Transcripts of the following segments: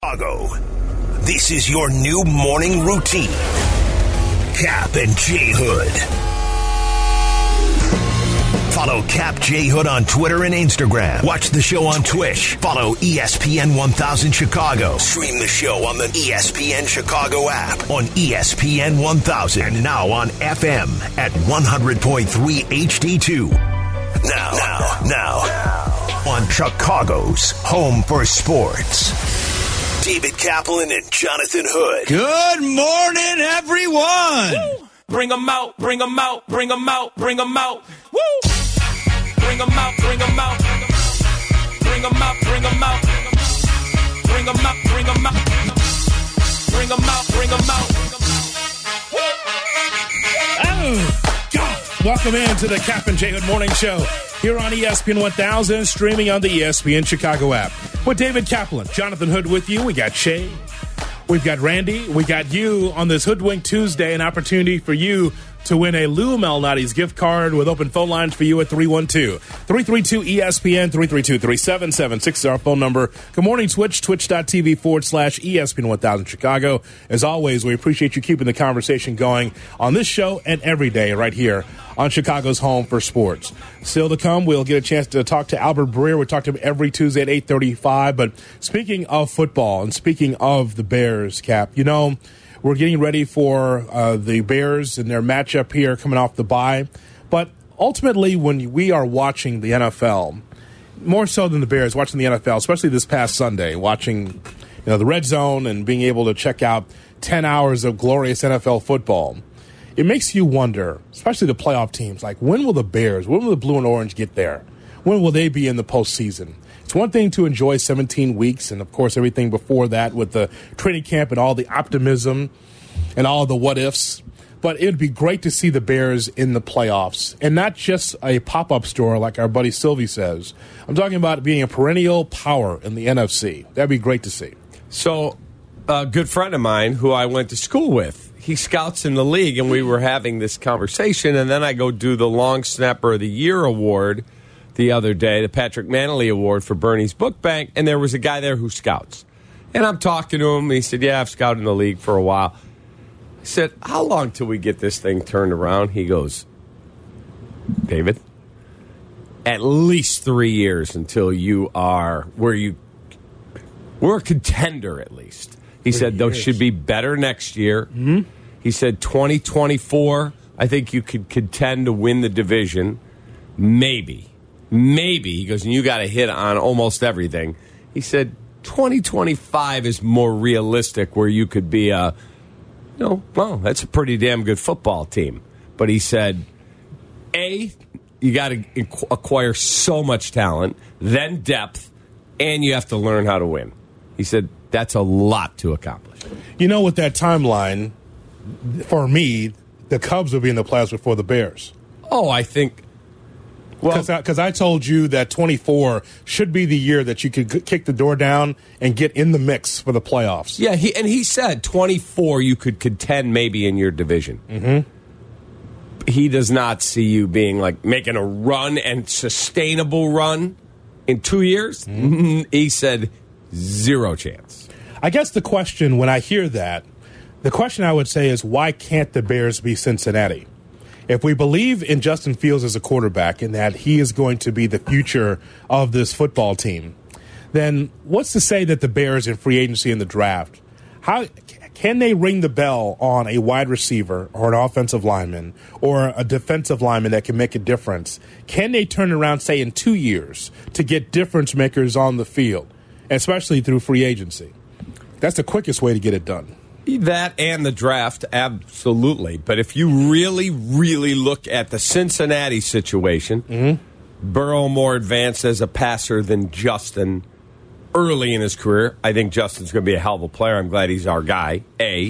Chicago. This is your new morning routine. Cap and J Hood. Follow Cap J Hood on Twitter and Instagram. Watch the show on Twitch. Follow ESPN 1000 Chicago. Stream the show on the ESPN Chicago app, on ESPN 1000, and now on FM at 100.3 HD2. Now, on Chicago's home for sports. David Kaplan and Jonathan Hood. Good morning, everyone. Woo. Bring them out, bring them out, bring them out, bring them out. Woo! Bring them out, bring them out. Bring them out, bring them out. Bring them out, bring them out. Bring them out, bring them out. Oh, God. Welcome into the Cap and J Hood Morning Show here on ESPN 1000, streaming on the ESPN Chicago app. With David Kaplan, Jonathan Hood with you. We got Shay. We've got Randy. We got you on this Hoodwink Tuesday, an opportunity for you to win a Lou Malnati's gift card with open phone lines for you at 312-332-ESPN, 332-3776 is our phone number. Good morning, Twitch, twitch.tv/ESPN 1000 Chicago. As always, we appreciate you keeping the conversation going on this show and every day right here on Chicago's home for sports. Still to come, we'll get a chance to talk to Albert Breer. We talk to him every Tuesday at 8:35. But speaking of football and speaking of the Bears, Cap, you know, we're getting ready for the Bears and their matchup here coming off the bye. But ultimately, when we are watching the NFL, more so than the Bears, watching the NFL, especially this past Sunday, watching the Red Zone and being able to check out 10 hours of glorious NFL football, it makes you wonder, especially the playoff teams, like when will the Bears, when will the blue and orange get there? When will they be in the postseason? It's one thing to enjoy 17 weeks and, of course, everything before that with the training camp and all the optimism and all the what-ifs. But it would be great to see the Bears in the playoffs and not just a pop-up store like our buddy Sylvie says. I'm talking about being a perennial power in the NFC. That'd be great to see. So a good friend of mine who I went to school with, he scouts in the league, and we were having this conversation, and then I go do the Long Snapper of the Year award the other day, the Patrick Manley Award for Bernie's Book Bank, and there was a guy there who scouts. And I'm talking to him, and he said, yeah, I've scouted in the league for a while. I said, how long till we get this thing turned around? He goes, David, at least 3 years until you are we're a contender at least. He said, those should be better next year. Mm-hmm. He said, 2024, I think you could contend to win the division. Maybe. He goes, and you got to hit on almost everything. He said, 2025 is more realistic where you could be well, that's a pretty damn good football team. But he said, you got to acquire so much talent, then depth, and you have to learn how to win. He said, that's a lot to accomplish. You know, with that timeline, for me, the Cubs will be in the playoffs before the Bears. Oh, I think... Because I told you that 24 should be the year that you could kick the door down and get in the mix for the playoffs. Yeah, he said 24 you could contend maybe in your division. Mm-hmm. He does not see you being like making a run and sustainable run in 2 years. Mm-hmm. He said 0 chance. I guess the question when I hear that, the question I would say is why can't the Bears be Cincinnati? If we believe in Justin Fields as a quarterback and that he is going to be the future of this football team, then what's to say that the Bears in free agency in the draft, how can they ring the bell on a wide receiver or an offensive lineman or a defensive lineman that can make a difference? Can they turn around, say, in 2 years to get difference makers on the field, especially through free agency? That's the quickest way to get it done. That and the draft, absolutely. But if you really, really look at the Cincinnati situation, mm-hmm. Burrow more advanced as a passer than Justin early in his career. I think Justin's going to be a hell of a player. I'm glad he's our guy, A.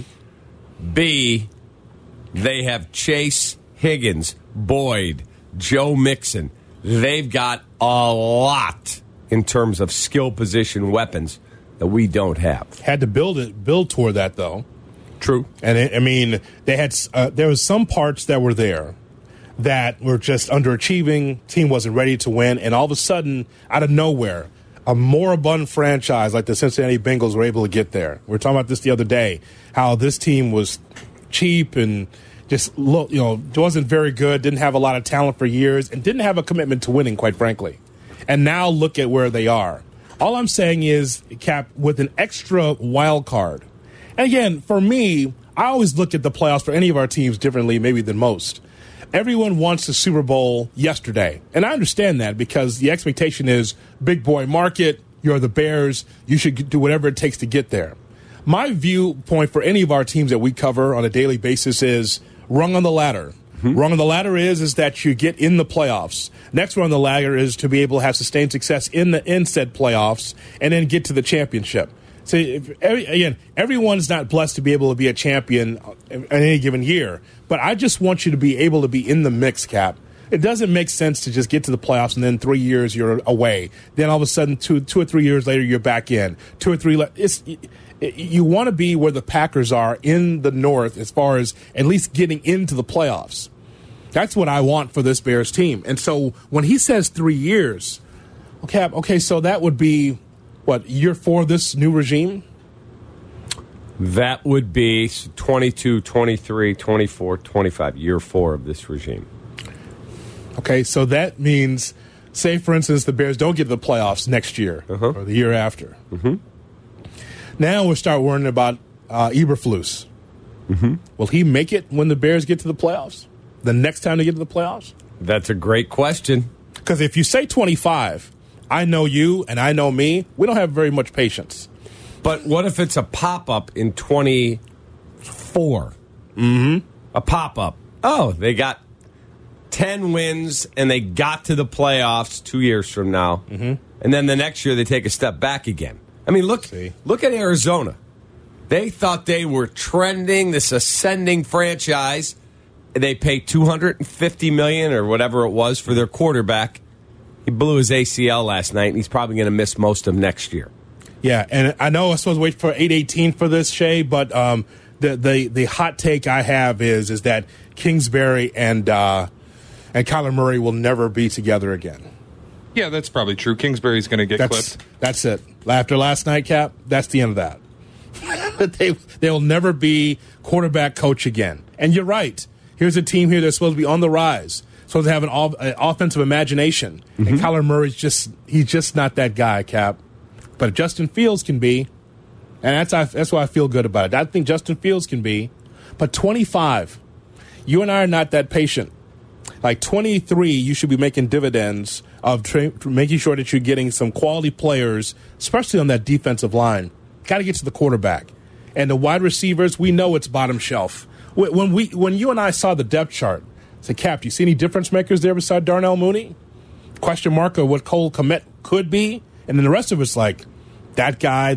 B, they have Chase, Higgins, Boyd, Joe Mixon. They've got a lot in terms of skill position weapons that we don't have. Had to build toward that, though. True. And they had there was some parts that were there that were just underachieving. Team wasn't ready to win, and all of a sudden, out of nowhere, a moribund franchise like the Cincinnati Bengals were able to get there. We were talking about this the other day, how this team was cheap and just wasn't very good, didn't have a lot of talent for years, and didn't have a commitment to winning, quite frankly. And now look at where they are. All I'm saying is, Cap, with an extra wild card. And again, for me, I always look at the playoffs for any of our teams differently maybe than most. Everyone wants the Super Bowl yesterday. And I understand that because the expectation is big boy market, you're the Bears, you should do whatever it takes to get there. My viewpoint for any of our teams that we cover on a daily basis is rung on the ladder. Rung on the ladder is that you get in the playoffs. Next rung on the ladder is to be able to have sustained success in said playoffs and then get to the championship. So, everyone's not blessed to be able to be a champion in any given year. But I just want you to be able to be in the mix, Cap. It doesn't make sense to just get to the playoffs and then 3 years you're away. Then all of a sudden, two or 3 years later, you're back in. 2 or 3 you want to be where the Packers are in the North as far as at least getting into the playoffs. That's what I want for this Bears team. And so when he says 3 years, okay, so that would be, what, year 4 of this new regime? That would be 22, 23, 24, 25, year 4 of this regime. Okay, so that means, say, for instance, the Bears don't get to the playoffs next year or the year after. Now we'll start worrying about Eberflus. Will he make it when the Bears get to the playoffs? The next time they get to the playoffs? That's a great question. Because if you say 25, I know you and I know me, we don't have very much patience. But what if it's a pop-up in 24? A pop-up. Oh, they got 10 wins and they got to the playoffs 2 years from now. And then the next year they take a step back again. I mean, look at Arizona. They thought they were trending, this ascending franchise. They paid $250 million or whatever it was for their quarterback. He blew his ACL last night, and he's probably going to miss most of next year. Yeah, and I know I'm supposed to wait for 8:18 for this, Shay, but the hot take I have is that Kingsbury and Kyler Murray will never be together again. Yeah, that's probably true. Kingsbury's going to get clipped. That's it. After last night, Cap, that's the end of that. They will never be quarterback coach again. And you're right. Here's a team here that's supposed to be on the rise, supposed to have an offensive imagination. And Kyler Murray's he's just not that guy, Cap. But Justin Fields can be, and that's why I feel good about it. I think Justin Fields can be. But 25, you and I are not that patient. Like 23, you should be making dividends of making sure that you're getting some quality players, especially on that defensive line. Got to get to the quarterback. And the wide receivers, we know it's bottom shelf. When you and I saw the depth chart, I said, Cap, do you see any difference makers there beside Darnell Mooney? Question mark of what Cole Kmet could be? And then the rest of it's like, that guy,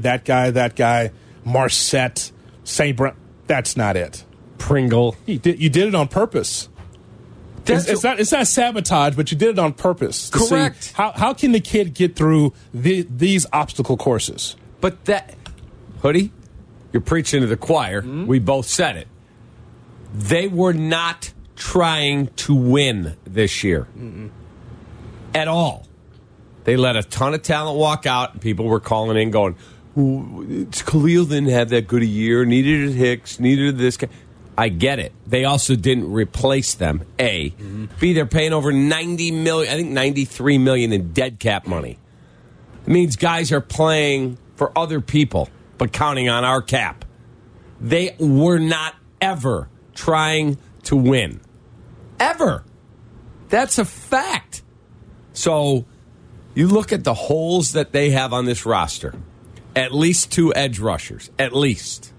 Marset, St. Brown. That's not it. Pringle. You did it on purpose. It's not sabotage, but you did it on purpose. Correct. How can the kid get through these obstacle courses? But that, Hoodie, you're preaching to the choir. We both said it. They were not trying to win this year at all. They let a ton of talent walk out, and people were calling in going, Khalil didn't have that good a year, needed Hicks, needed this guy. I get it. They also didn't replace them, A. B, they're paying over $90 million, I think $93 million in dead cap money. It means guys are playing for other people, but counting on our cap. They were not ever trying to win. Ever. That's a fact. So you look at the holes that they have on this roster. At least 2 edge rushers. At least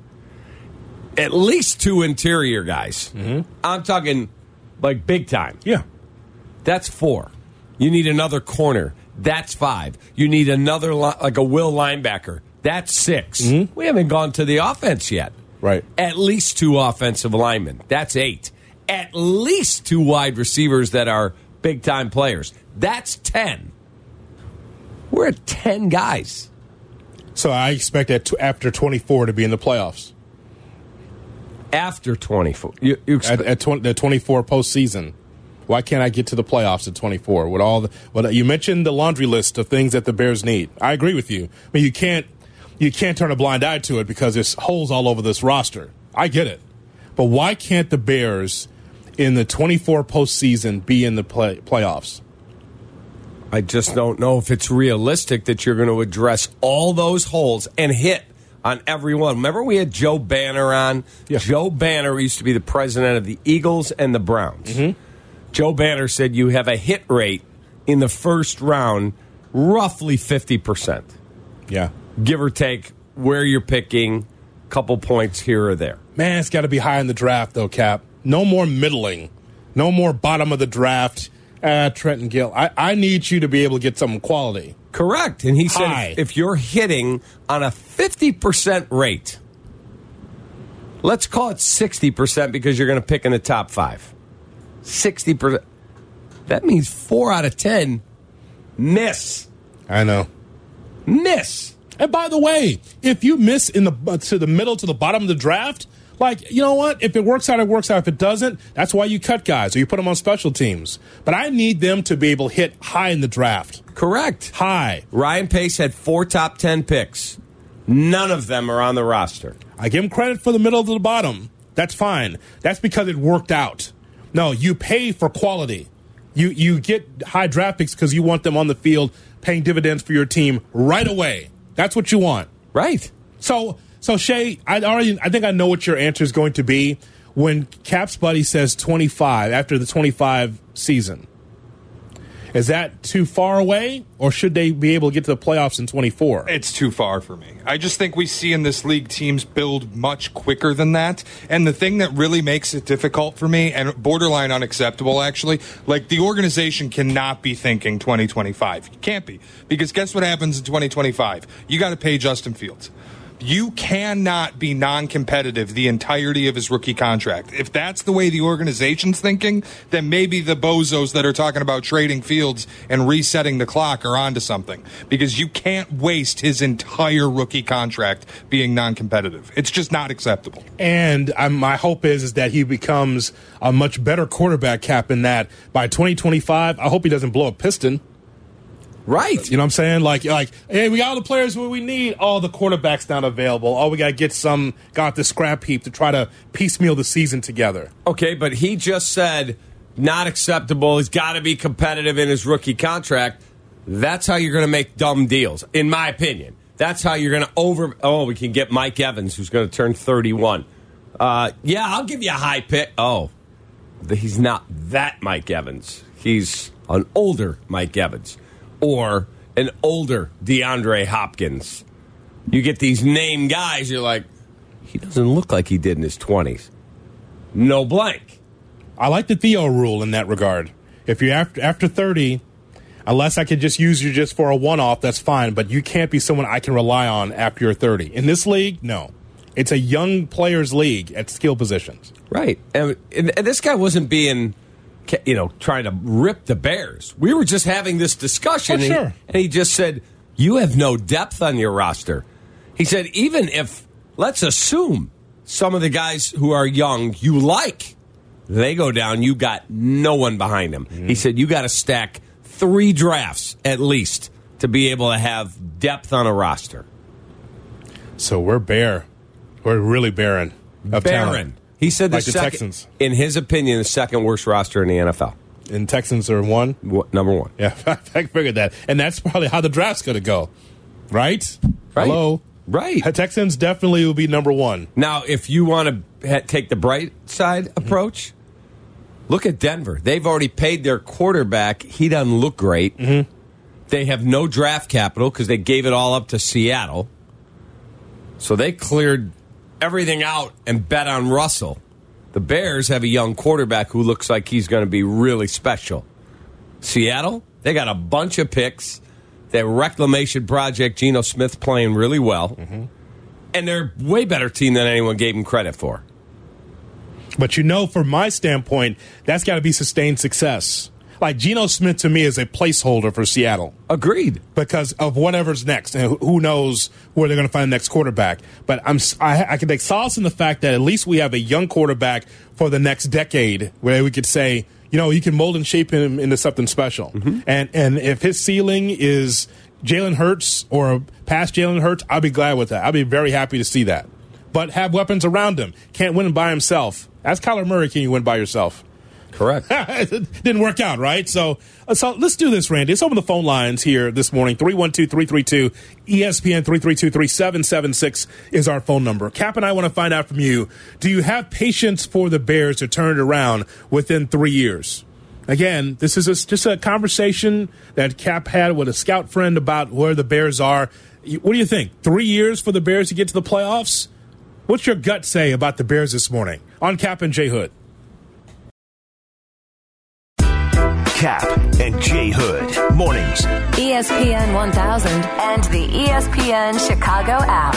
2 interior guys. I'm talking like big time. Yeah. That's 4. You need another corner. That's 5. You need another, like a will linebacker. That's 6. We haven't gone to the offense yet. Right. At least 2 offensive linemen. That's 8. At least 2 wide receivers that are big-time players. That's 10. We're at 10 guys. So I expect that after 24 to be in the playoffs. After 24. You expect at the 24 postseason. Why can't I get to the playoffs at 24? You mentioned the laundry list of things that the Bears need. I agree with you. I mean, you can't turn a blind eye to it because there's holes all over this roster. I get it. But why can't the Bears in the 24 postseason be in the playoffs? I just don't know if it's realistic that you're going to address all those holes and hit on every one. Remember we had Joe Banner on? Yeah. Joe Banner used to be the president of the Eagles and the Browns. Mm-hmm. Joe Banner said you have a hit rate in the first round roughly 50%. Yeah. Give or take where you're picking, couple points here or there. Man, it's got to be high in the draft, though, Cap. No more middling. No more bottom of the draft. Trenton Gill. I need you to be able to get some quality. Correct. And he said High. if you're hitting on a 50% rate, let's call it 60% because you're going to pick in the top 5. 60%. That means 4 out of 10 miss. I know. Miss. And by the way, if you miss to the middle to the bottom of the draft, like, you know what? If it works out, it works out. If it doesn't, that's why you cut guys or you put them on special teams. But I need them to be able to hit high in the draft. Correct. High. Ryan Pace had 4 top 10 picks. None of them are on the roster. I give him credit for the middle to the bottom. That's fine. That's because it worked out. No, you pay for quality. You get high draft picks because you want them on the field paying dividends for your team right away. That's what you want. Right. So Shay, I think I know what your answer is going to be when Cap's buddy says 25 after the 25 season. Is that too far away, or should they be able to get to the playoffs in 24? It's too far for me. I just think we see in this league teams build much quicker than that. And the thing that really makes it difficult for me, and borderline unacceptable actually, like the organization cannot be thinking 2025. You can't be. Because guess what happens in 2025? You got to pay Justin Fields. You cannot be non-competitive the entirety of his rookie contract. If that's the way the organization's thinking, then maybe the bozos that are talking about trading Fields and resetting the clock are onto something. Because you can't waste his entire rookie contract being non-competitive. It's just not acceptable. And my hope is that he becomes a much better quarterback, Cap, in that by 2025, I hope he doesn't blow a piston. Right. You know what I'm saying? Like, hey, we got all the players we need. Oh, the quarterback's not available. Oh, we got to got the scrap heap to try to piecemeal the season together. Okay, but he just said not acceptable. He's got to be competitive in his rookie contract. That's how you're going to make dumb deals, in my opinion. That's how you're going to we can get Mike Evans, who's going to turn 31. Yeah, I'll give you a high pick. Oh, he's not that Mike Evans. He's an older Mike Evans. Or an older DeAndre Hopkins. You get these name guys, you're like, he doesn't look like he did in his 20s. No blank. I like the Theo rule in that regard. If you're after 30, unless I could just use you just for a one-off, that's fine. But you can't be someone I can rely on after you're 30. In this league, no. It's a young players' league at skill positions. Right. And this guy wasn't being... trying to rip the Bears. We were just having this discussion, sure. And he just said, you have no depth on your roster. He said, even if, let's assume, some of the guys who are young you like, they go down, you got no one behind them. Mm-hmm. He said, you got to stack 3 drafts at least to be able to have depth on a roster. So we're bare. We're really barren of talent. He said the Texans. In his opinion, the second worst roster in the NFL. And Texans are one? Number 1. Yeah, I figured that. And that's probably how the draft's going to go. Right? Hello? Right. Texans definitely will be number 1. Now, if you want to take the bright side approach, look at Denver. They've already paid their quarterback. He doesn't look great. Mm-hmm. They have no draft capital because they gave it all up to Seattle. So they cleared everything out and bet on Russell. The Bears have a young quarterback who looks like he's going to be really special. Seattle, they got a bunch of picks. Their reclamation project, Geno Smith playing really well. Mm-hmm. And they're a way better team than anyone gave him credit for. But from my standpoint, that's got to be sustained success. Like, Geno Smith to me is a placeholder for Seattle. Agreed. Because of whatever's next. And who knows where they're going to find the next quarterback. But I can take solace in the fact that at least we have a young quarterback for the next decade where we could say, you can mold and shape him into something special. And if his ceiling is Jalen Hurts or past Jalen Hurts, I'll be glad with that. I'll be very happy to see that. But have weapons around him. Can't win by himself. Ask Kyler Murray, can you win by yourself? Correct. It didn't work out, right? So let's do this, Randy. Let's open the phone lines here this morning. 312-332-ESPN 332-3776 is our phone number. Cap and I want to find out from you, do you have patience for the Bears to turn it around within 3 years? Again, this is just a conversation that Cap had with a scout friend about where the Bears are. What do you think? 3 years for the Bears to get to the playoffs? What's your gut say about the Bears this morning? On Cap and Jay Hood. Cap and Jay Hood. Mornings. ESPN 1000 and the ESPN Chicago app.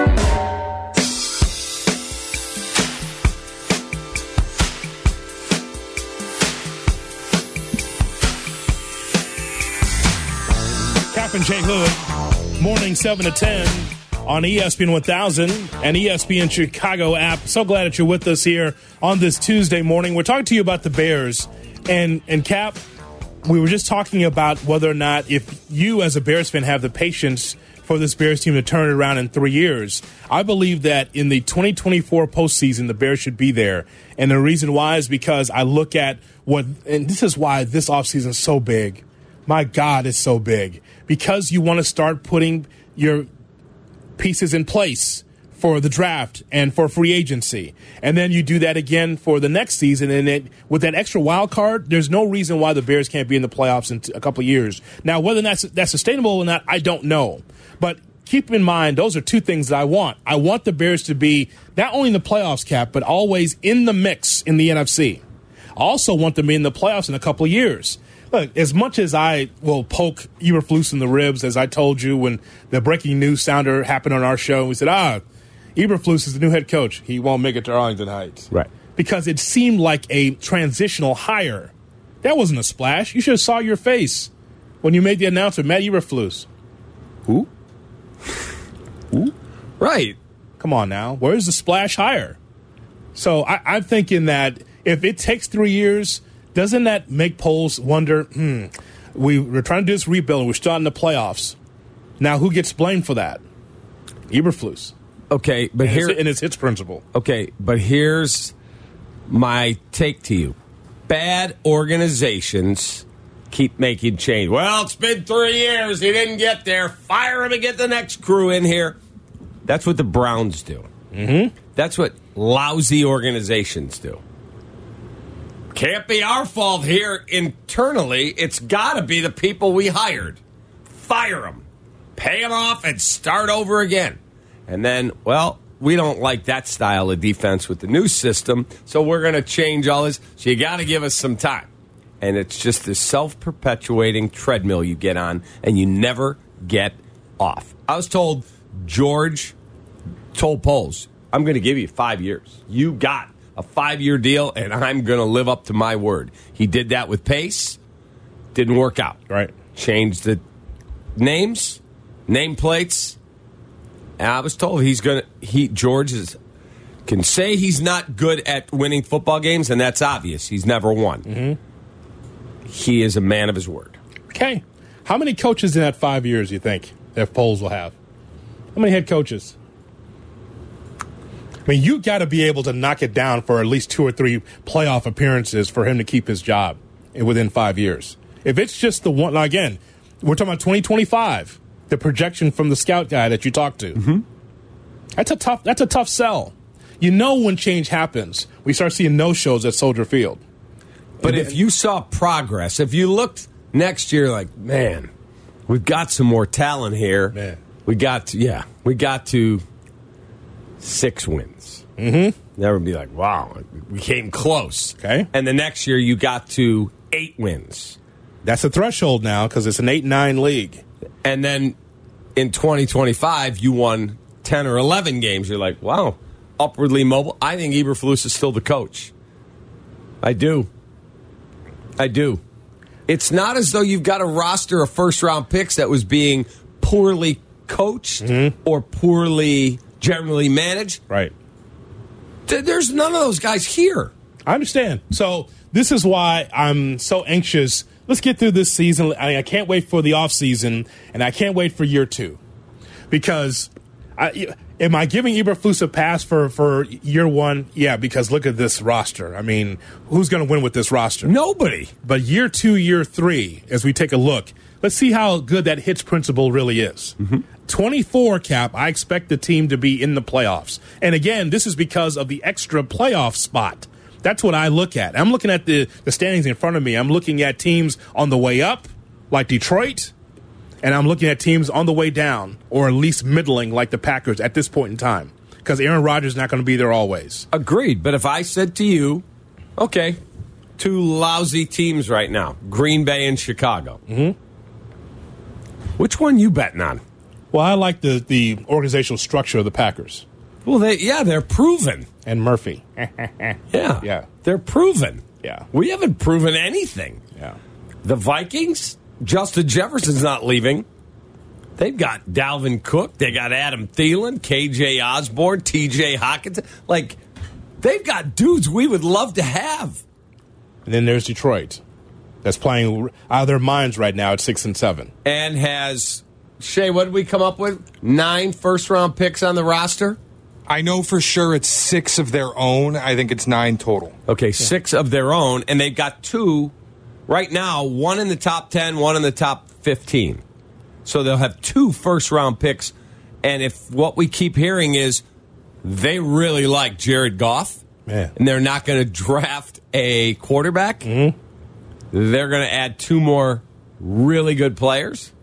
Cap and Jay Hood, morning 7 to 10 on ESPN 1000 and ESPN Chicago app. So glad that you're with us here on this Tuesday morning. We're talking to you about the Bears. And Cap, we were just talking about whether or not if you as a Bears fan have the patience for this Bears team to turn it around in 3 years. I believe that in the 2024 postseason, the Bears should be there. And the reason why is because I look at and this is why this offseason is so big. My God, it's so big. Because you want to start putting your pieces in place for the draft and for free agency. And then you do that again for the next season. And with that extra wild card, there's no reason why the Bears can't be in the playoffs in a couple of years. Now, whether that's sustainable or not, I don't know. But keep in mind, those are two things that I want. I want the Bears to be not only in the playoffs, Cap, but always in the mix in the NFC. I also want them in the playoffs in a couple of years. Look, as much as I will poke Eberflus in the ribs, as I told you when the breaking news sounder happened on our show, we said, Eberflus is the new head coach. He won't make it to Arlington Heights. Right. Because it seemed like a transitional hire. That wasn't a splash. You should have saw your face when you made the announcement, Matt Eberflus. Who? Who? Right. Come on now. Where's the splash hire? So I'm thinking that if it takes 3 years, doesn't that make polls wonder, we're trying to do this rebuild and we're starting the playoffs. Now, who gets blamed for that? Eberflus. Okay, but and it's his principle. Okay, but here's my take to you. Bad organizations keep making change. Well, it's been 3 years. He didn't get there. Fire him and get the next crew in here. That's what the Browns do. Mm-hmm. That's what lousy organizations do. Can't be our fault here internally. It's got to be the people we hired. Fire them. Pay them off and start over again. And then, well, we don't like that style of defense with the new system, so we're going to change all this. So you got to give us some time. And it's just this self-perpetuating treadmill you get on, and you never get off. I was told, George told Poles, I'm going to give you 5 years. You got a 5-year deal, and I'm going to live up to my word. He did that with Pace. Didn't work out. Right. Changed the names, nameplates. And I was told George can say he's not good at winning football games, and that's obvious. He's never won. Mm-hmm. He is a man of his word. Okay. How many coaches in that 5 years you think that Poles will have? How many head coaches? I mean, you got to be able to knock it down for at least 2 or 3 playoff appearances for him to keep his job within 5 years. If it's just the one, again, we're talking about 2025. The projection from the scout guy that you talked to. Mm-hmm. That's a tough sell. You know when change happens, we start seeing no-shows at Soldier Field. But if you saw progress, if you looked next year like, man, we've got some more talent here. Man. We got to 6 wins. Mm-hmm. That would be like, wow, we came close. Okay. And the next year you got to 8 wins. That's a threshold now because it's an 8-9 league. And then in 2025, you won 10 or 11 games. You're like, wow, upwardly mobile. I think Eberflus is still the coach. I do. It's not as though you've got a roster of first-round picks that was being poorly coached or poorly generally managed. Right. There's none of those guys here. I understand. So this is why I'm so anxious. Let's get through this season. I can't wait for the offseason, and I can't wait for year 2. Because am I giving Eberflus a pass for year 1? Yeah, because look at this roster. I mean, who's going to win with this roster? Nobody. But year 2, year 3, as we take a look, let's see how good that hits principle really is. 24, Cap, I expect the team to be in the playoffs. And again, this is because of the extra playoff spot. That's what I look at. I'm looking at the standings in front of me. I'm looking at teams on the way up, like Detroit, and I'm looking at teams on the way down, or at least middling, like the Packers at this point in time, because Aaron Rodgers is not going to be there always. Agreed. But if I said to you, okay, 2 lousy teams right now, Green Bay and Chicago, which one you betting on? Well, I like the organizational structure of the Packers. Well, they're proven. And Murphy. Yeah. They're proven. Yeah. We haven't proven anything. Yeah. The Vikings, Justin Jefferson's not leaving. They've got Dalvin Cook. They got Adam Thielen, KJ Osborne, TJ Hockenson. Like, they've got dudes we would love to have. And then there's Detroit, that's playing out of their minds right now at 6-7. And has, Shay, what did we come up with? 9 first-round picks on the roster? I know for sure it's 6 of their own. I think it's 9 total. Okay, 6 of their own, and they've got 2 right now, 1 in the top 10, 1 in the top 15. So they'll have 2 first-round picks, and if what we keep hearing is they really like Jared Goff, and they're not going to draft a quarterback, they're going to add 2 more really good players.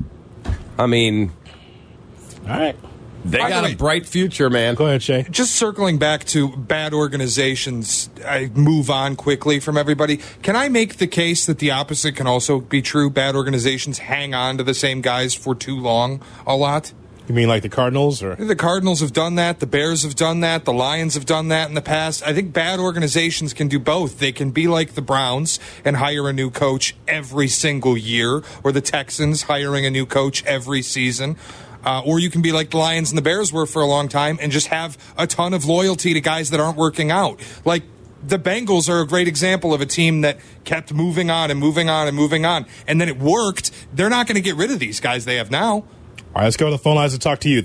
I mean, all right. They got a bright future, man. Go ahead, Shay. Just circling back to bad organizations, I move on quickly from everybody. Can I make the case that the opposite can also be true? Bad organizations hang on to the same guys for too long a lot? You mean like the Cardinals? Or the Cardinals have done that. The Bears have done that. The Lions have done that in the past. I think bad organizations can do both. They can be like the Browns and hire a new coach every single year, or the Texans hiring a new coach every season. Or you can be like the Lions and the Bears were for a long time and just have a ton of loyalty to guys that aren't working out. Like the Bengals are a great example of a team that kept moving on and moving on and moving on. And then it worked. They're not going to get rid of these guys they have now. All right, let's go to the phone lines and talk to you.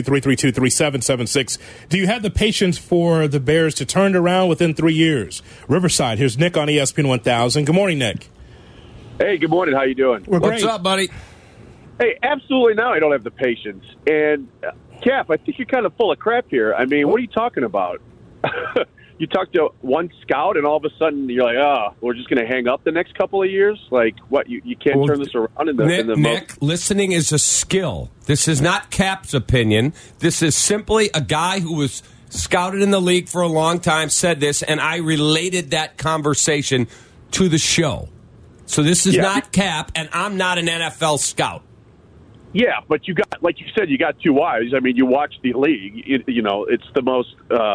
312-332-3776. Do you have the patience for the Bears to turn it around within 3 years? Riverside, here's Nick on ESPN 1000. Good morning, Nick. Hey, good morning. How you doing? We're great. What's up, buddy? Hey, absolutely not. I don't have the patience. And, Cap, I think you're kind of full of crap here. I mean, what are you talking about? You talk to one scout, and all of a sudden you're like, we're just going to hang up the next couple of years? Like, what? You can't turn this around in the Nick, listening is a skill. This is not Cap's opinion. This is simply a guy who was scouted in the league for a long time, said this, and I related that conversation to the show. So this is not Cap, and I'm not an NFL scout. Yeah, but you got, like you said, you got 2 eyes. I mean, you watch the league. You know, it's the most.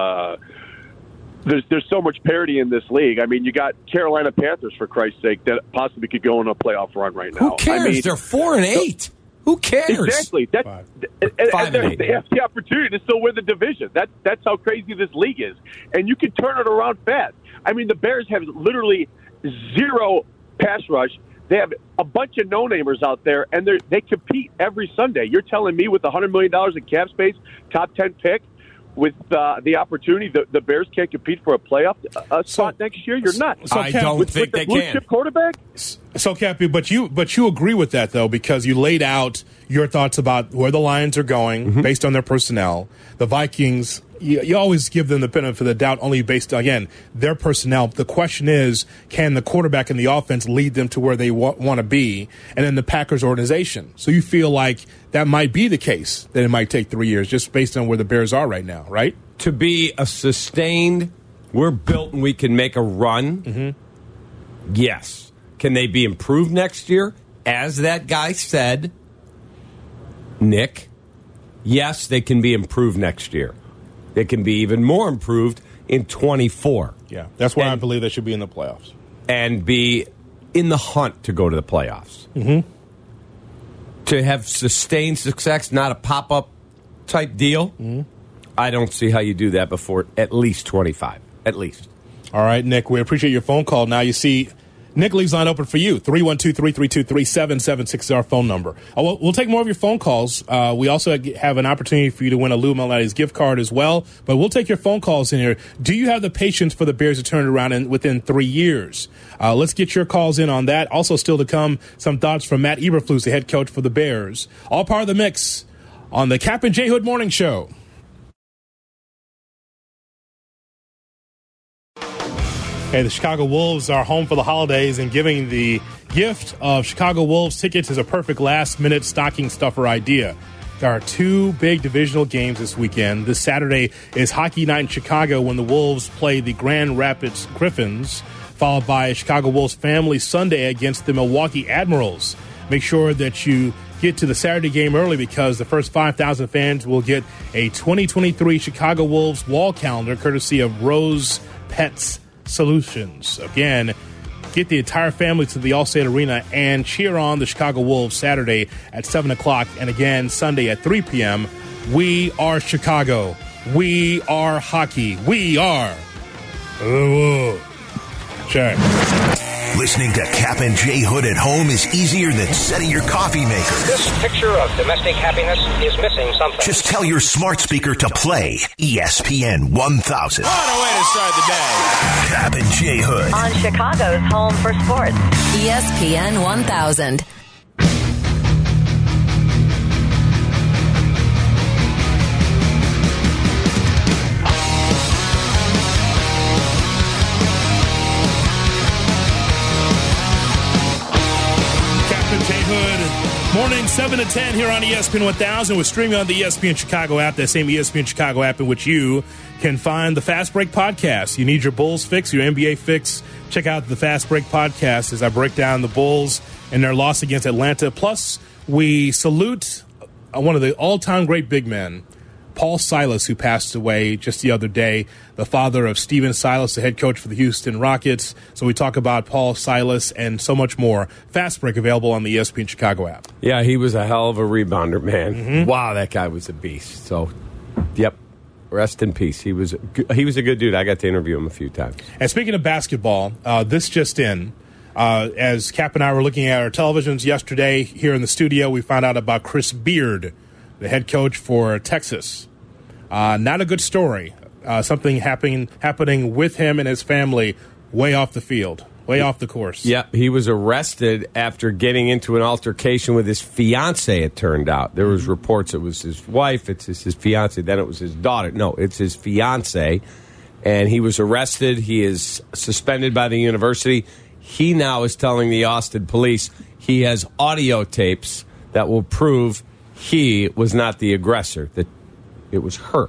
There's so much parity in this league. I mean, you got Carolina Panthers, for Christ's sake, that possibly could go on a playoff run right now. Who cares? I mean, they're 4-8. Who cares? Exactly. They have the opportunity to still win the division. That's how crazy this league is, and you can turn it around fast. I mean, the Bears have literally 0 pass rush. They have a bunch of no-namers out there, and they compete every Sunday. You're telling me with $100 million in cap space, top 10 pick, with the opportunity, the Bears can't compete for a playoff spot next year? You're nuts. I don't think they can. Blue chip quarterback? So, Cappy, but you agree with that, though, because you laid out your thoughts about where the Lions are going based on their personnel. The Vikings, you always give them the benefit of the doubt only based on, again, their personnel. The question is, can the quarterback and the offense lead them to where they want to be? And then the Packers organization. So you feel like that might be the case, that it might take 3 years just based on where the Bears are right now, right? To be a sustained, we're built and we can make a run, yes. Can they be improved next year? As that guy said, Nick, yes, they can be improved next year. They can be even more improved in 24. Yeah, that's why I believe they should be in the playoffs. And be in the hunt to go to the playoffs. To have sustained success, not a pop-up type deal, I don't see how you do that before at least 25. At least. All right, Nick, we appreciate your phone call. Now you see Nick leaves line open for you, 312-332-3776 is our phone number. We'll take more of your phone calls. We also have an opportunity for you to win a Lou Malnati's gift card as well, but we'll take your phone calls in here. Do you have the patience for the Bears to turn it around within 3 years? Let's get your calls in on that. Also still to come, some thoughts from Matt Eberflus, the head coach for the Bears. All part of the mix on the Cap and J Hood Morning Show. Hey, the Chicago Wolves are home for the holidays, and giving the gift of Chicago Wolves tickets is a perfect last-minute stocking stuffer idea. There are 2 big divisional games this weekend. This Saturday is Hockey Night in Chicago when the Wolves play the Grand Rapids Griffins, followed by a Chicago Wolves Family Sunday against the Milwaukee Admirals. Make sure that you get to the Saturday game early because the first 5,000 fans will get a 2023 Chicago Wolves wall calendar courtesy of Rose Pets Solutions. Again, get the entire family to the Allstate Arena and cheer on the Chicago Wolves Saturday at 7 o'clock and again Sunday at 3 p.m. We are Chicago. We are hockey. We are the Wolves. Check. Listening to Cap and J Hood at home is easier than setting your coffee maker. This picture of domestic happiness is missing something. Just tell your smart speaker to play ESPN 1000. What a way to start the day. Cap and J Hood. On Chicago's home for sports, ESPN 1000. Morning 7 to 10 here on ESPN 1000. We're streaming on the ESPN Chicago app, that same ESPN Chicago app in which you can find the Fast Break podcast. You need your Bulls fix, your NBA fix. Check out the Fast Break podcast as I break down the Bulls and their loss against Atlanta. Plus, we salute one of the all-time great big men, Paul Silas, who passed away just the other day, the father of Steven Silas, the head coach for the Houston Rockets. So we talk about Paul Silas and so much more. Fast Break available on the ESPN Chicago app. Yeah, he was a hell of a rebounder, man. Mm-hmm. Wow, that guy was a beast. So, yep, rest in peace. He was a good dude. I got to interview him a few times. And speaking of basketball, this just in. As Cap and I were looking at our televisions yesterday here in the studio, we found out about Chris Beard, the head coach for Texas. Not a good story. Something happening with him and his family way off the field, way off the course. Yeah, he was arrested after getting into an altercation with his fiancée, it turned out. There was reports it was his wife, it's his fiancée, then it was his daughter. No, it's his fiancée. And he was arrested. He is suspended by the university. He now is telling the Austin police he has audio tapes that will prove he was not the aggressor, that it was her.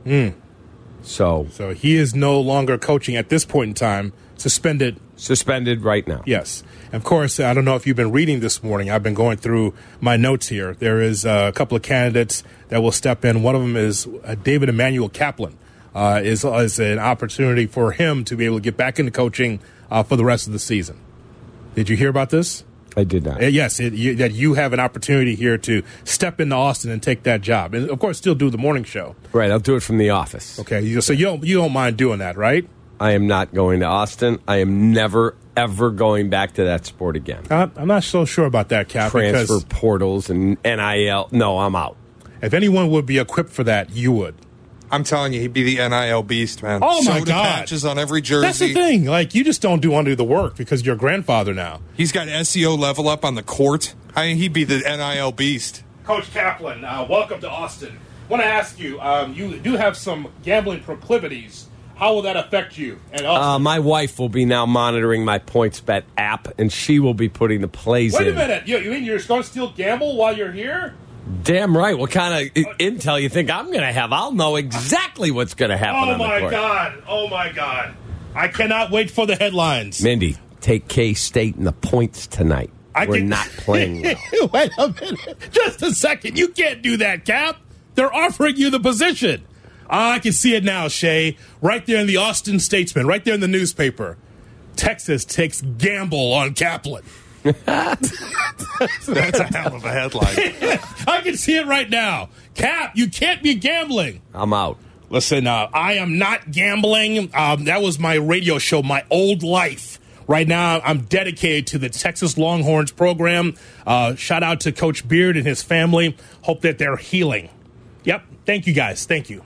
So he is no longer coaching at this point in time, suspended. Suspended right now. Yes. Of course, I don't know if you've been reading this morning. I've been going through my notes here. There is a couple of candidates that will step in. One of them is David Emmanuel Kaplan. Is an opportunity for him to be able to get back into coaching for the rest of the season. Did you hear about this? I did not. Yes, that you have an opportunity here to step into Austin and take that job. And, of course, still do the morning show. Right, I'll do it from the office. Okay, so you don't mind doing that, right? I am not going to Austin. I am never, ever going back to that sport again. I'm not so sure about that, Cap. Transfer portals and NIL. No, I'm out. If anyone would be equipped for that, you would. I'm telling you, he'd be the NIL beast, man. Oh, my Soda God. patches on every jersey. That's the thing. Like, you just don't do the work because you're a grandfather now. He's got SEO level up on the court. I mean, he'd be the NIL beast. Coach Kaplan, welcome to Austin. I want to ask you, you do have some gambling proclivities. How will that affect you? And my wife will be now monitoring my PointsBet app, and she will be putting the plays in. Wait a minute. You mean you're going to still gamble while you're here? Damn right. What kind of intel you think I'm going to have? I'll know exactly what's going to happen on the court. Oh, my God. I cannot wait for the headlines. Mindy, take K-State in the points tonight. We're not playing well. Wait a minute. Just a second. You can't do that, Cap. They're offering you the position. I can see it now, Shay. Right there in the Austin Statesman, right there in the newspaper. Texas takes gamble on Kaplan. That's a hell of a headline. I can see it right now. Cap, you can't be gambling. I'm out. Listen, I am not gambling. That was my radio show, my old life. Right now, I'm dedicated to the Texas Longhorns program. Shout out to Coach Beard and his family. Hope that they're healing. Yep. Thank you, guys. Thank you.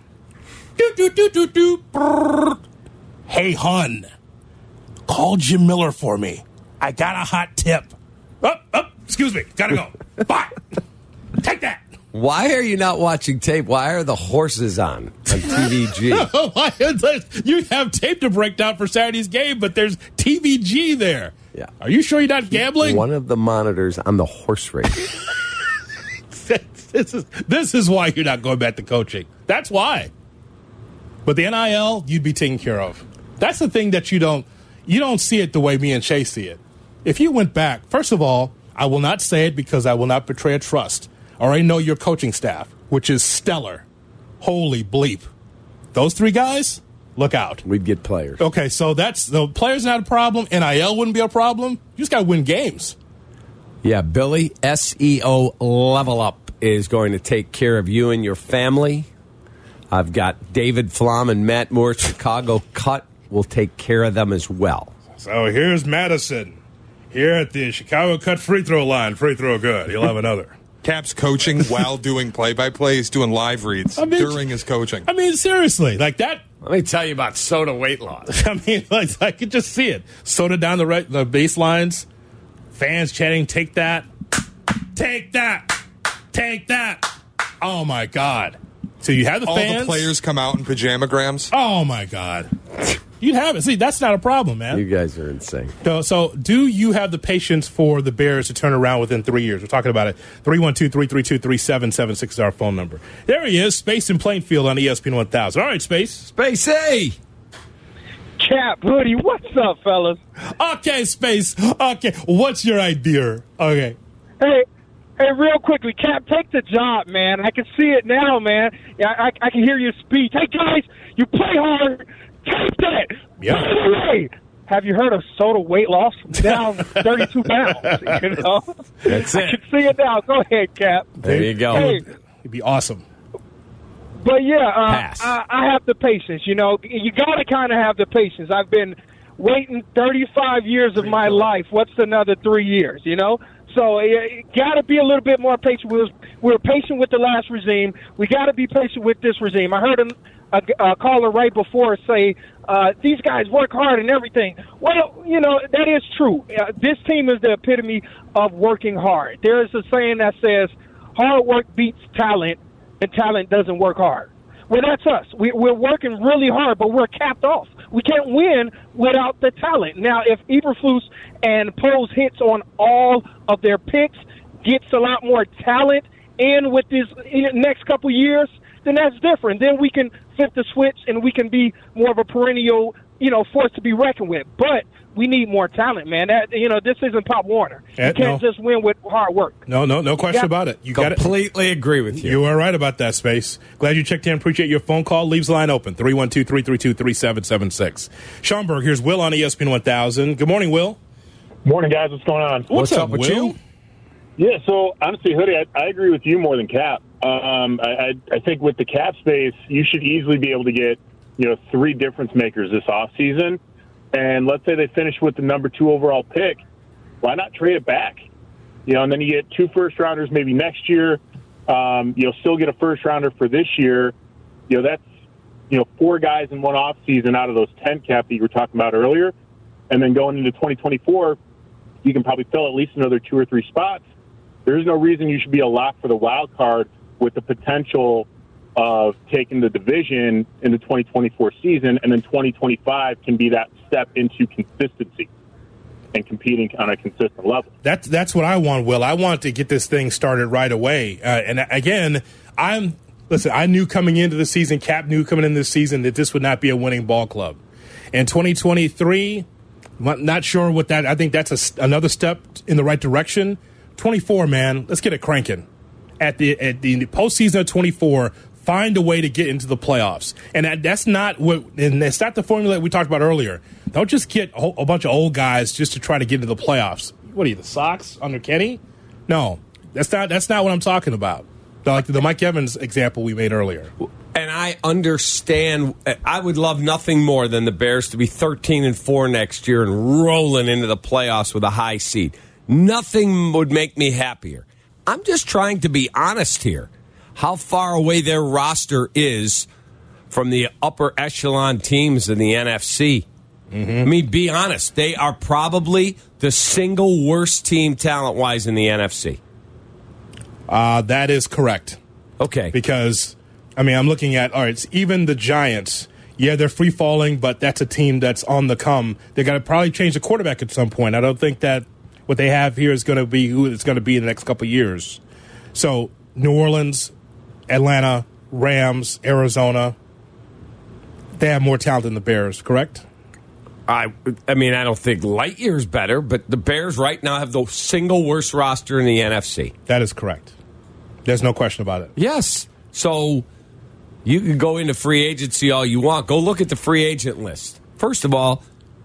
Hey, hun. Call Jim Miller for me. I got a hot tip. Excuse me. Gotta go. Bye. Take that. Why are you not watching tape? Why are the horses on TVG? You have tape to break down for Saturday's game, but there's TVG there. Yeah. Are you sure you're not gambling? One of the monitors on the horse race. This is why you're not going back to coaching. That's why. But the NIL, you'd be taken care of. That's the thing that you don't see it the way me and Chase see it. If you went back, first of all, I will not say it because I will not betray a trust. I already know your coaching staff, which is stellar. Holy bleep. Those three guys, look out. We'd get players. Okay, so the players not a problem. NIL wouldn't be a problem. You just got to win games. Yeah, Billy, SEO Level Up is going to take care of you and your family. I've got David Flom and Matt Moore. Chicago Cut will take care of them as well. So here's Madison. Here at the Chicago Cut free throw line. Free throw good. He'll have another. Cap's coaching while doing play-by-play. He's doing live reads during his coaching. I mean, seriously, like that. Let me tell you about soda weight loss. I mean, like, I could just see it. Soda down the baselines. Fans chanting, take that. Take that. Take that. Oh, my God. So you have the fans. All the players come out in pajamagrams. Oh, my God. You'd have it. See, that's not a problem, man. You guys are insane. So do you have the patience for the Bears to turn around within 3 years? We're talking about it. 312-332-3776 is our phone number. There he is, Space in Plainfield on ESPN 1000. All right, Space. Spacey! Cap, Hoodie, what's up, fellas? Okay, Space. Okay, what's your idea? Okay. Hey, real quickly, Cap, take the job, man. I can see it now, man. I can hear your speech. Hey, guys, you play hard. Take that. Yeah. By the way, have you heard of soda weight loss? Down 32 pounds, you know? That's it. I can see it now. Go ahead, Cap. There you go. Hey, It'd be awesome. but, yeah, Pass. I have the patience, you know. You got to kind of have the patience. I've been waiting 35 years of my life. What's another 3 years, you know? So you got to be a little bit more patient. We were patient with the last regime. We got to be patient with this regime. I heard a caller right before say, these guys work hard and everything. Well, you know, that is true. This team is the epitome of working hard. There is a saying that says, hard work beats talent, and talent doesn't work hard. Well, that's us. We're working really hard, but we're capped off. We can't win without the talent. Now, if Eberflus and Poles hits on all of their picks, gets a lot more talent in with this next couple years, then that's different. Then we can flip the switch and we can be more of a perennial, force to be reckoned with. But we need more talent, man. This isn't Pop Warner. You can't just win with hard work. No question about it. You got it. Completely agree with you. You are right about that, Space. Glad you checked in. Appreciate your phone call. Leaves the line open, 312-332-3776. Schaumburg, here's Will on ESPN 1000. Good morning, Will. Morning, guys. What's going on? What's up with Will? you? Yeah, so honestly, Hoodie, I agree with you more than Cap. I think with the cap space, you should easily be able to get, 3 difference makers this offseason. And let's say they finish with the number 2 overall pick. Why not trade it back? And then you get 2 first-rounders maybe next year. You'll still get a first-rounder for this year. That's, 4 guys in one offseason out of those 10 cap that you were talking about earlier. And then going into 2024, you can probably fill at least another 2 or 3 spots. There's no reason you should be a lock for the wild card with the potential of taking the division in the 2024 season, and then 2025 can be that step into consistency and competing on a consistent level. That's what I want, Will. I want to get this thing started right away. And again, I knew coming into the season, Cap knew coming into the season that this would not be a winning ball club. In 2023, not sure what that. I think that's another step in the right direction. 24, man, let's get it cranking. At the postseason of 24, find a way to get into the playoffs. And that's not the formula we talked about earlier. Don't just get a bunch of old guys just to try to get into the playoffs. What are you, the Sox under Kenny? No, that's not what I'm talking about. Like the Mike Evans example we made earlier. And I understand. I would love nothing more than the Bears to be 13-4 next year and rolling into the playoffs with a high seed. Nothing would make me happier. I'm just trying to be honest here. How far away their roster is from the upper echelon teams in the NFC. I mean, be honest. They are probably the single worst team talent-wise in the NFC. That is correct. Okay. Because, I mean, I'm looking at, all right, even the Giants, yeah, they're free-falling, but that's a team that's on the come. They got to probably change the quarterback at some point. I don't think that what they have here is going to be who it's going to be in the next couple of years. So, New Orleans, Atlanta, Rams, Arizona, they have more talent than the Bears, correct? I mean, I don't think light years better, but the Bears right now have the single worst roster in the NFC. That is correct. There's no question about it. Yes. So you can go into free agency all you want. Go look at the free agent list. First of all,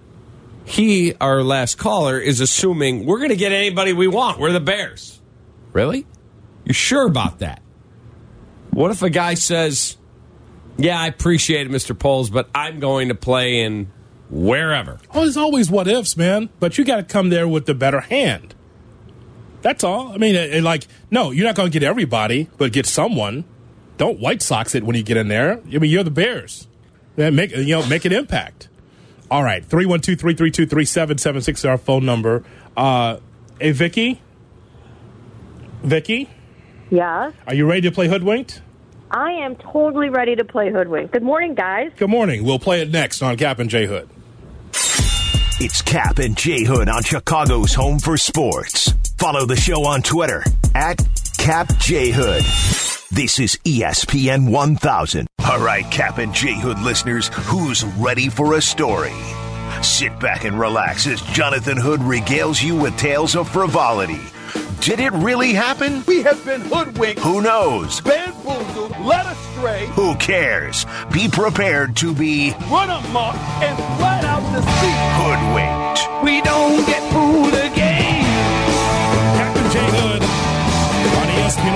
our last caller, is assuming we're going to get anybody we want. We're the Bears. Really? You sure about that? What if a guy says, yeah, I appreciate it, Mr. Poles, but I'm going to play in wherever? Oh, there's always what ifs, man. But you got to come there with the better hand. That's all. I mean, no, you're not going to get everybody, but get someone. Don't White Sox it when you get in there. I mean, you're the Bears. Make an impact. All right, 312-332-3776 is our phone number. Hey, Vicky? Vicky? Yes? Are you ready to play Hoodwinked? I am totally ready to play Hoodwinked. Good morning, guys. Good morning. We'll play it next on Cap and J Hood. It's Cap and J Hood on Chicago's Home for Sports. Follow the show on Twitter @CapJHood. This is ESPN 1000. All right, Cap and J Hood listeners, who's ready for a story? Sit back and relax as Jonathan Hood regales you with tales of frivolity. Did it really happen? We have been hoodwinked. Who knows? Bamboozled, led astray. Who cares? Be prepared to be run amok and flat out the seat. Hoodwinked. We don't get fooled again. Captain J Hood on ESPN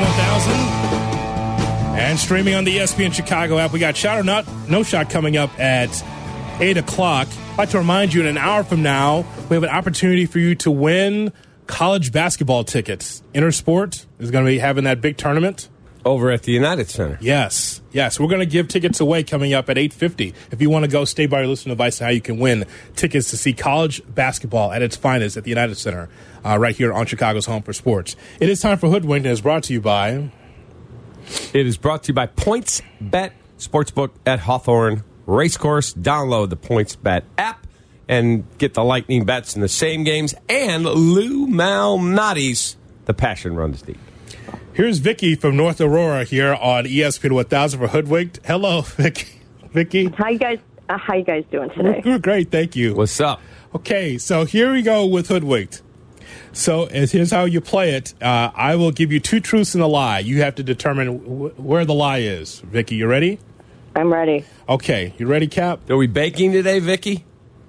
1000 and streaming on the ESPN Chicago app. We got Shot or Not, No Shot coming up at 8 o'clock. I'd like to remind you, in an hour from now, we have an opportunity for you to win college basketball tickets. Intersport is going to be having that big tournament over at the United Center. Yes. We're going to give tickets away coming up at 8:50. If you want to go, stay by your listening device on how you can win tickets to see college basketball at its finest at the United Center, right here on Chicago's Home for Sports. It is time for Hoodwinked, and it's brought to you by... It is brought to you by PointsBet Sportsbook at Hawthorne Racecourse. Download the PointsBet app and get the lightning bets in the same games, and Lou Malnati's The Passion Runs Deep. Here's Vicky from North Aurora here on ESPN 1000 for Hoodwinked. Hello, Vicky. How you guys doing today? We're great, thank you. What's up? Okay, so here we go with Hoodwinked. So here's how you play it. I will give you two truths and a lie. You have to determine where the lie is. Vicky, you ready? I'm ready. Okay, you ready, Cap? Are we baking today, Vicky?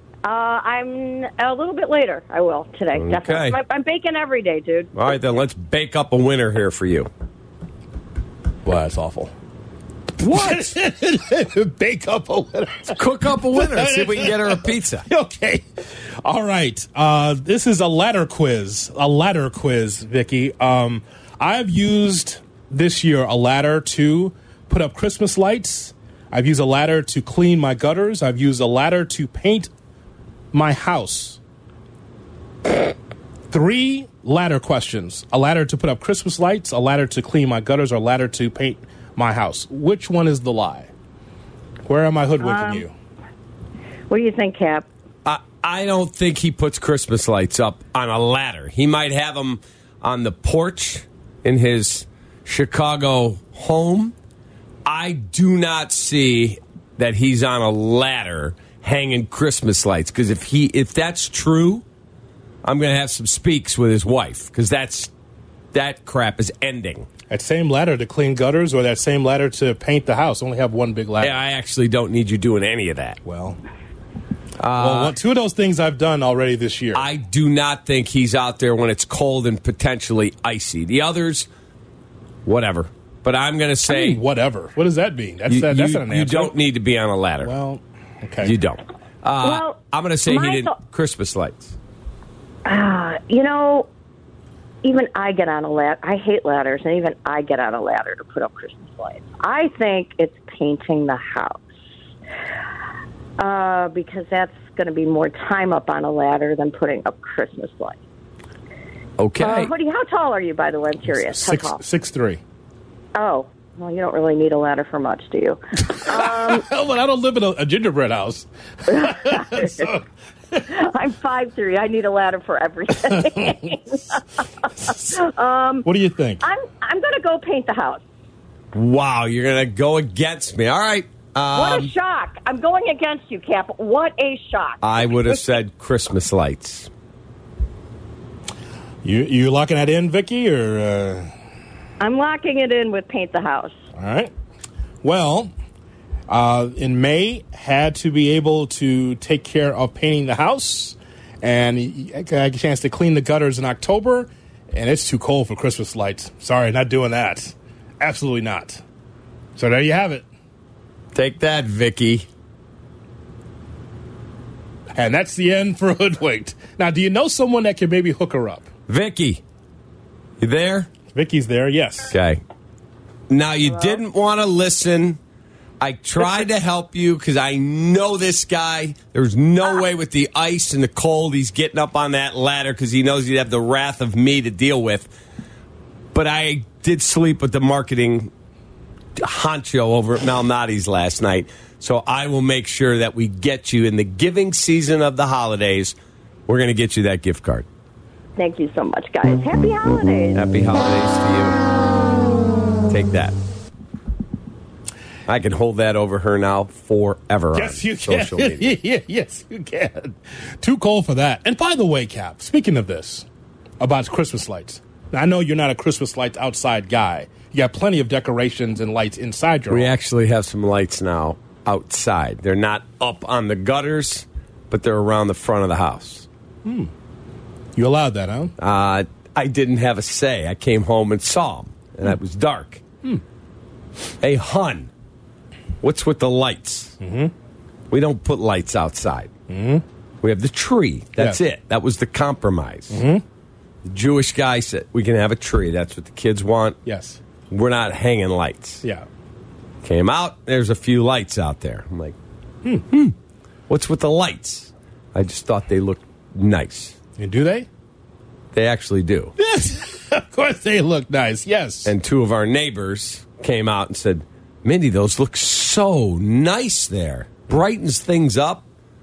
I'm a little bit later. I will today. Okay. Definitely. I'm baking every day, dude. All right, then let's bake up a winner here for you. Well, that's awful. What? Bake up a winner. Cook up a winner. See if we can get her a pizza. Okay. All right. This is a ladder quiz. Vicky. I've used this year a ladder to put up Christmas lights. I've used a ladder to clean my gutters. I've used a ladder to paint my house. 3 ladder questions. A ladder to put up Christmas lights, a ladder to clean my gutters, or a ladder to paint my house. Which one is the lie? Where am I hoodwinking you? What do you think, Cap? I don't think he puts Christmas lights up on a ladder. He might have them on the porch in his Chicago home. I do not see that he's on a ladder hanging Christmas lights, because if that's true, I'm going to have some speaks with his wife, because that crap is ending. That same ladder to clean gutters or that same ladder to paint the house only have one big ladder. Yeah, I actually don't need you doing any of that. Well, 2 of those things I've done already this year. I do not think he's out there when it's cold and potentially icy. The others, whatever. But I'm going to say whatever. What does that mean? That's not an answer. You don't need to be on a ladder. Well, okay. You don't. Well, I'm going to say he didn't. Christmas lights. Even I get on a ladder. I hate ladders, and even I get on a ladder to put up Christmas lights. I think it's painting the house because that's going to be more time up on a ladder than putting up Christmas lights. Okay. Hoodie, how tall are you, by the way? I'm curious. 6'3". Oh, well, you don't really need a ladder for much, do you? Well, I don't live in a gingerbread house. So. I'm 5'3". I need a ladder for everything. What do you think? I'm going to go paint the house. Wow, you're going to go against me. All right. What a shock. I'm going against you, Cap. What a shock. I would have said Christmas lights. You locking that in, Vicky, or? I'm locking it in with paint the house. All right. Well, in May, had to be able to take care of painting the house, and I got a chance to clean the gutters in October, and it's too cold for Christmas lights. Sorry, not doing that. Absolutely not. So there you have it. Take that, Vicky. And that's the end for Hoodwinked. Now, do you know someone that can maybe hook her up? Vicky, you there? Vicky's there, yes. Okay. Now, you didn't want to listen. I tried to help you because I know this guy. There's no way with the ice and the cold he's getting up on that ladder because he knows he'd have the wrath of me to deal with. But I did sleep with the marketing honcho over at Malnati's last night. So I will make sure that we get you in the giving season of the holidays. We're going to get you that gift card. Thank you so much, guys. Happy holidays. Happy holidays to you. Take that. I can hold that over her now forever. Yes, on you can. Social media. Yes, you can. Too cold for that. And by the way, Cap, speaking of this, about Christmas lights. Now, I know you're not a Christmas lights outside guy. You got plenty of decorations and lights inside your home. We actually have some lights now outside. They're not up on the gutters, but they're around the front of the house. You allowed that, huh? I didn't have a say. I came home and saw them, and it was dark. Hey, hun, what's with the lights? We don't put lights outside. We have the tree. That's it. That was the compromise. The Jewish guy said, we can have a tree. That's what the kids want. Yes. We're not hanging lights. Yeah. Came out, there's a few lights out there. I'm like, what's with the lights? I just thought they looked nice. And do they? They actually do. Yes. Of course they look nice, yes. And two of our neighbors came out and said, Mindy, those look so nice there. Brightens things up.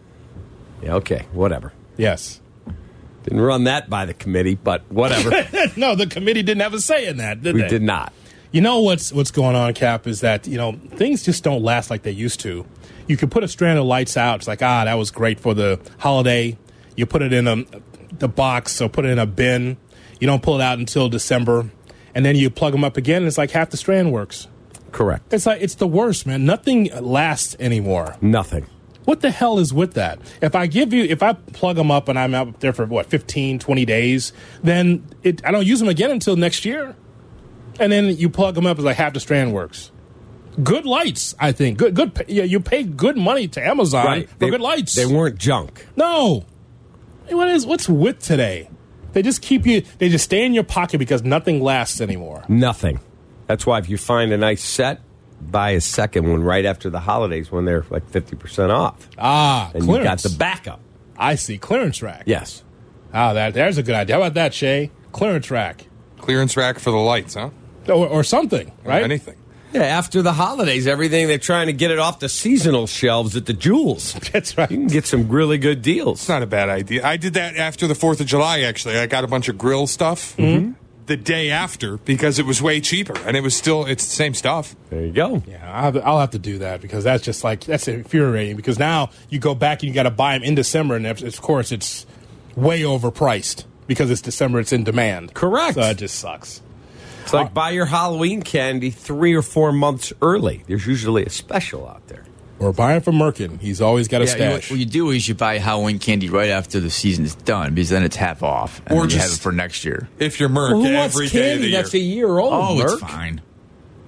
Yeah, okay, whatever. Yes. Didn't run that by the committee, but whatever. No, the committee didn't have a say in that, did they? We did not. You know what's going on, Cap, is that, things just don't last like they used to. You can put a strand of lights out. It's like, that was great for the holiday. You put it in the box or put it in a bin. You don't pull it out until December. And then you plug them up again, and it's like half the strand works. Correct. It's the worst, man. Nothing lasts anymore. Nothing. What the hell is with that? If I plug them up and I'm out there for, 15, 20 days, then I don't use them again until next year. And then you plug them up, it's like half the strand works. Good lights, I think. Good. Yeah, you pay good money to Amazon for good lights. They weren't junk. No. What's with today? They just they just stay in your pocket because nothing lasts anymore. Nothing. That's why if you find a nice set, buy a second one right after the holidays when they're like 50% off. And clearance. You got the backup. I see. Clearance rack. Yes. There's a good idea. How about that, Shay? Clearance rack. Clearance rack for the lights, huh? Or something, right? Or anything. Yeah, after the holidays, everything, they're trying to get it off the seasonal shelves at the Jewels. That's right. You can get some really good deals. It's not a bad idea. I did that after the 4th of July, actually. I got a bunch of grill stuff the day after because it was way cheaper, and it's the same stuff. There you go. Yeah, I'll have to do that because that's that's infuriating because now you go back and you got to buy them in December, and of course it's way overpriced because it's December, it's in demand. Correct. So it just sucks. It's like buy your Halloween candy 3 or 4 months early. There's usually a special out there. Or buy it from Merkin. He's always got a stash. What you do is you buy Halloween candy right after the season's done because then it's half off. And or you have it for next year. If you're Merc, every day of the year. That's a year old, Oh, Merc. it's fine.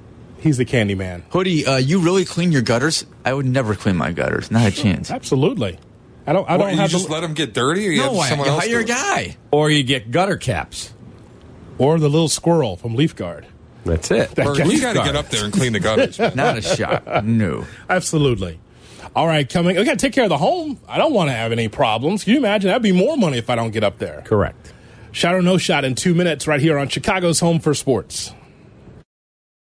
He's the candy man. Hoodie, you really clean your gutters? I would never clean my gutters. Not a chance. Absolutely. I don't You have just let them get dirty, or you have someone else hire do a it? guy. Or you get gutter caps. Or the little squirrel from Leaf Guard. That's it. Or you got to get up there and clean the gutters. Not a shot. No. Absolutely. All right, I got to take care of the home. I don't want to have any problems. Can you imagine? That'd be more money if I don't get up there. Correct. Shot or no shot in 2 minutes right here on Chicago's Home for Sports.